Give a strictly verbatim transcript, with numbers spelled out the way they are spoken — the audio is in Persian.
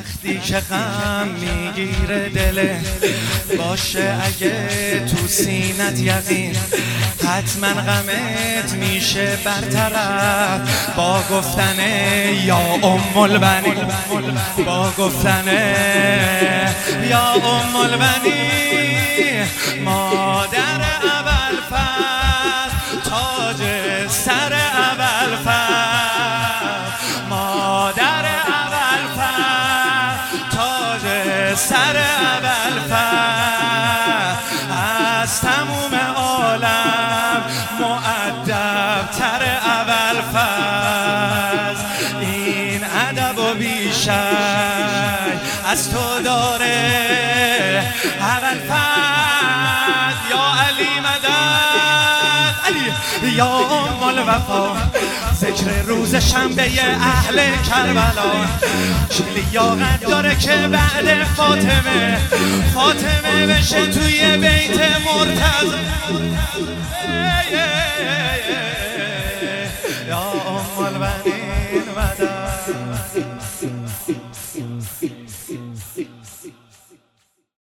وقتی که غم میگیره دله باشه اگه تو سینت یقین حتما غمت میشه برطرف با گفتن یا ام البنین، با گفتن یا ام البنین. مادر ابوالفضل تاج سر ابوالفضل، مادر ابوالفضل تاج سر ابوالفضل، از تموم عالم مؤدب تر ابوالفضل. این ادب و بیشک از تو داره ابوالفضل. یا علی مدد، علی یا ام الوفا، ذکر روز شنبه اهل کربلا. چه لیاقت داره که بعد فاطمه فاطمه بشه توی بیت مرتضی. یا ام البنین مدد.